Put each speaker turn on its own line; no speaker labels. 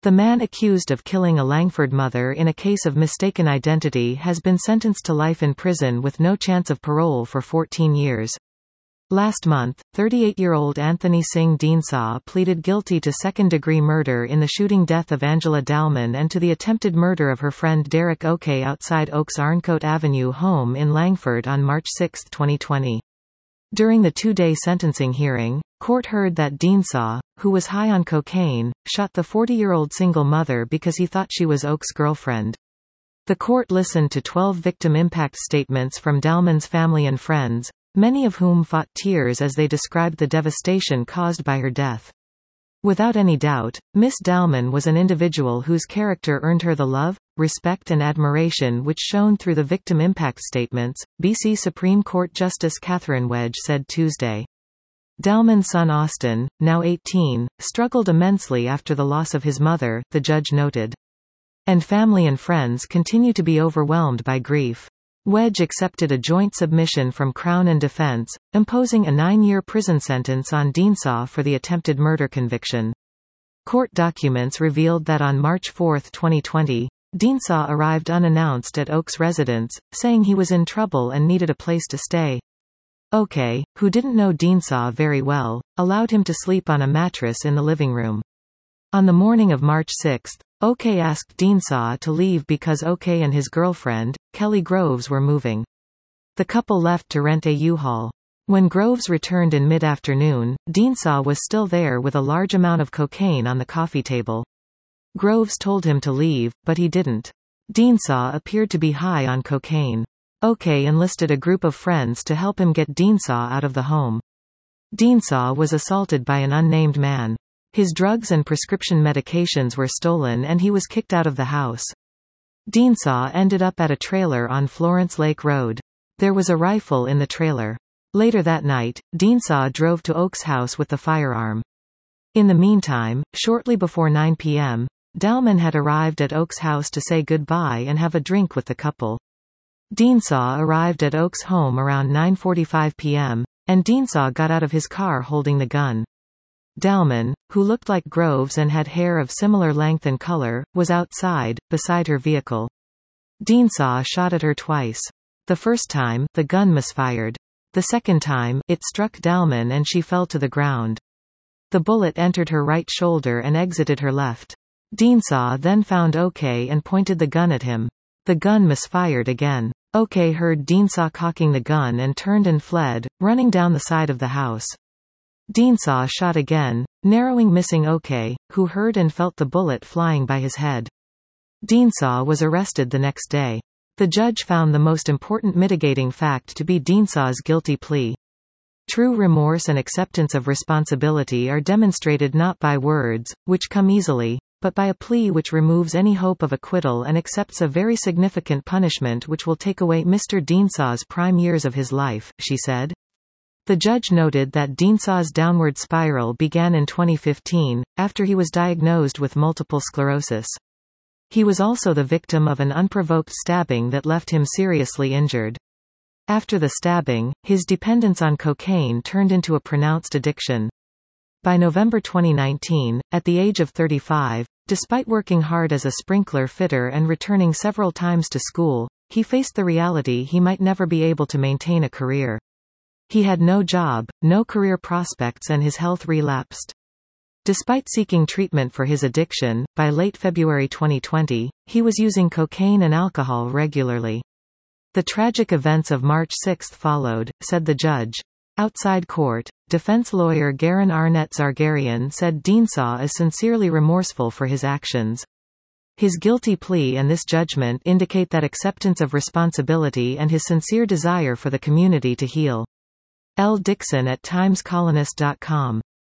The man accused of killing a Langford mother in a case of mistaken identity has been sentenced to life in prison with no chance of parole for 14 years. Last month, 38-year-old Anthony Singh Deenshaw pleaded guilty to second-degree murder in the shooting death of Angela Dalman and to the attempted murder of her friend Derek O'Kay outside Oak's Arncote Avenue home in Langford on March 6, 2020. During the two-day sentencing hearing, court heard that Deenshaw, who was high on cocaine, shot the 40-year-old single mother because he thought she was Oak's girlfriend. The court listened to 12 victim impact statements from Dalman's family and friends, many of whom fought tears as they described the devastation caused by her death. Without any doubt, Miss Dalman was an individual whose character earned her the love, respect and admiration which shone through the victim impact statements, BC Supreme Court Justice Catherine Wedge said Tuesday. Dalman's son Austin, now 18, struggled immensely after the loss of his mother, the judge noted. And family and friends continue to be overwhelmed by grief. Wedge accepted a joint submission from Crown and defense, imposing a 9-year prison sentence on Deenshaw for the attempted murder conviction. Court documents revealed that on March 4, 2020, Deenshaw arrived unannounced at Oak's residence, saying he was in trouble and needed a place to stay. O'Kay, who didn't know Deenshaw very well, allowed him to sleep on a mattress in the living room. On the morning of March 6, O'Kay asked Deenshaw to leave because O'Kay and his girlfriend, Kelly Groves, were moving. The couple left to rent a U-Haul. When Groves returned in mid-afternoon, Deenshaw was still there with a large amount of cocaine on the coffee table. Groves told him to leave, but he didn't. Deenshaw appeared to be high on cocaine. O'Kay enlisted a group of friends to help him get Deenshaw out of the home. Deenshaw was assaulted by an unnamed man. His drugs and prescription medications were stolen and he was kicked out of the house. Deenshaw ended up at a trailer on Florence Lake Road. There was a rifle in the trailer. Later that night, Deenshaw drove to Oak's house with the firearm. In the meantime, shortly before 9 p.m., Dalman had arrived at Oak's house to say goodbye and have a drink with the couple. Deenshaw arrived at Oak's home around 9:45 p.m., and Deenshaw got out of his car holding the gun. Dalman, who looked like Groves and had hair of similar length and color, was outside, beside her vehicle. Deenshaw shot at her twice. The first time, the gun misfired. The second time, it struck Dalman and she fell to the ground. The bullet entered her right shoulder and exited her left. Deenshaw then found O'Kay and pointed the gun at him. The gun misfired again. O'Kay heard Deenshaw cocking the gun and turned and fled, running down the side of the house. Deenshaw shot again, narrowing missing O'Kay, who heard and felt the bullet flying by his head. Deenshaw was arrested the next day. The judge found the most important mitigating fact to be Deenshaw's guilty plea. True remorse and acceptance of responsibility are demonstrated not by words, which come easily, but by a plea which removes any hope of acquittal and accepts a very significant punishment which will take away Mr. Deenshaw's prime years of his life, she said. The judge noted that Deenshaw's downward spiral began in 2015, after he was diagnosed with multiple sclerosis. He was also the victim of an unprovoked stabbing that left him seriously injured. After the stabbing, his dependence on cocaine turned into a pronounced addiction. By November 2019, at the age of 35, despite working hard as a sprinkler fitter and returning several times to school, he faced the reality he might never be able to maintain a career. He had no job, no career prospects and his health relapsed. Despite seeking treatment for his addiction, by late February 2020, he was using cocaine and alcohol regularly. The tragic events of March 6 followed, said the judge. Outside court, defense lawyer Garin Arnett Zargarian said Deenshaw is sincerely remorseful for his actions. His guilty plea and this judgment indicate that acceptance of responsibility and his sincere desire for the community to heal. L. Dixon at TimesColonist.com